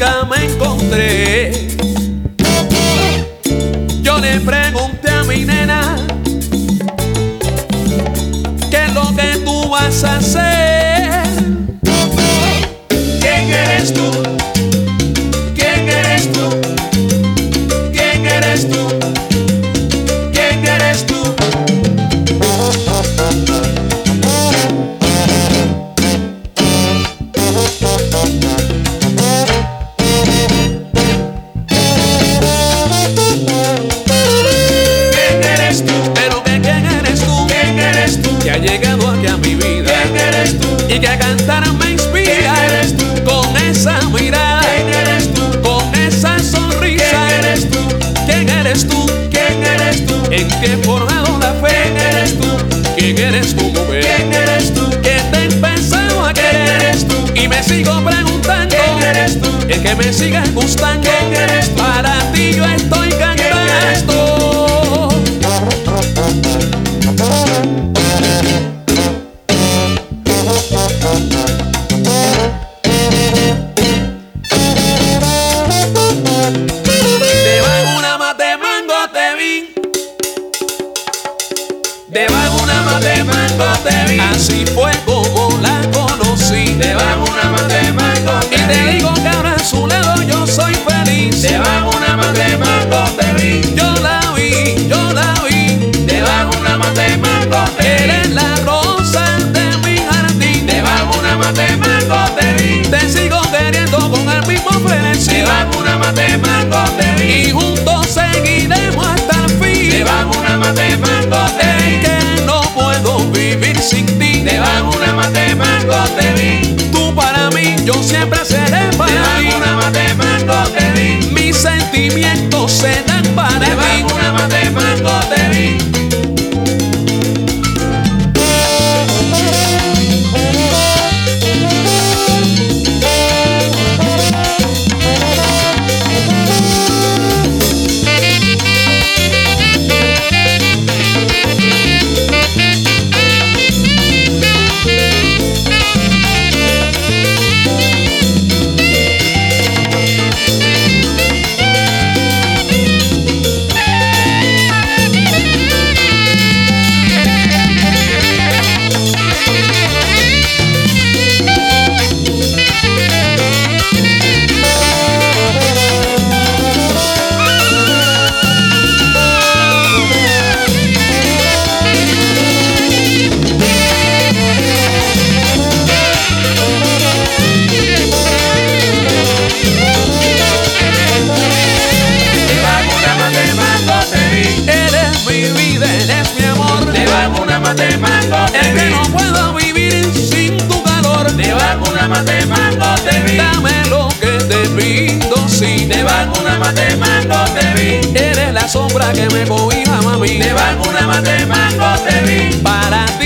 nunca me encontré. Yo le pregunté a mi nena, ¿qué es lo que tú vas a hacer? ¿Quién eres tú? ¿Quién eres tú? ¿Quién eres tú? ¿Quién eres tú? Que ha llegado aquí a mi vida. ¿Quién eres tú? Y que a cantar me inspira. ¿Quién eres tú? Con esa mirada. ¿Quién eres tú? Con esa sonrisa. ¿Quién eres tú? ¿Quién eres tú? ¿Quién eres tú? ¿En qué he forjado la fe? ¿Quién eres tú? ¿Quién eres tú, mujer? ¿Quién eres tú? Que te he empezado a ¿Quién querer. eres tú? Y me sigo preguntando. ¿Quién eres tú? Es que me sigas gustando. ¿Quién eres tú? Para ti yo estoy cantando. Debajo una mata de mango te vi. Debajo una mata de mango te vi. Así fue como la conocí. Debajo una mata de mango Y te te vi. digo que ahora a su lado yo soy feliz. Debajo una mata de mango te vi. Yo la vi, yo la vi. Debajo una mata de mango te vi. Eres la rosa de mi jardín. Debajo una mata de mango te vi. Te sigo queriendo con el mismo frenesí. Debajo una mata de mango te vi. Y juntos seguiremos hasta el fin. Debajo una mata de mango te Es vi. que no puedo vivir sin ti. Debajo una mata de mango te vi. Tú para mí, yo siempre seré para ti. Debajo una mata de mango te vi. Mis sentimientos se dan para ti. Debajo una mata de mango te vi. Eres mi vida, eres mi amor. Debajo una mata de mango te Es que vi. no puedo vivir sin tu calor. Debajo una mata de mango te vi. Dame lo que te pido, sí. Debajo una mata de mango te vi. Eres la sombra que me cobija, mami. Debajo una mata de mango te vi. Para ti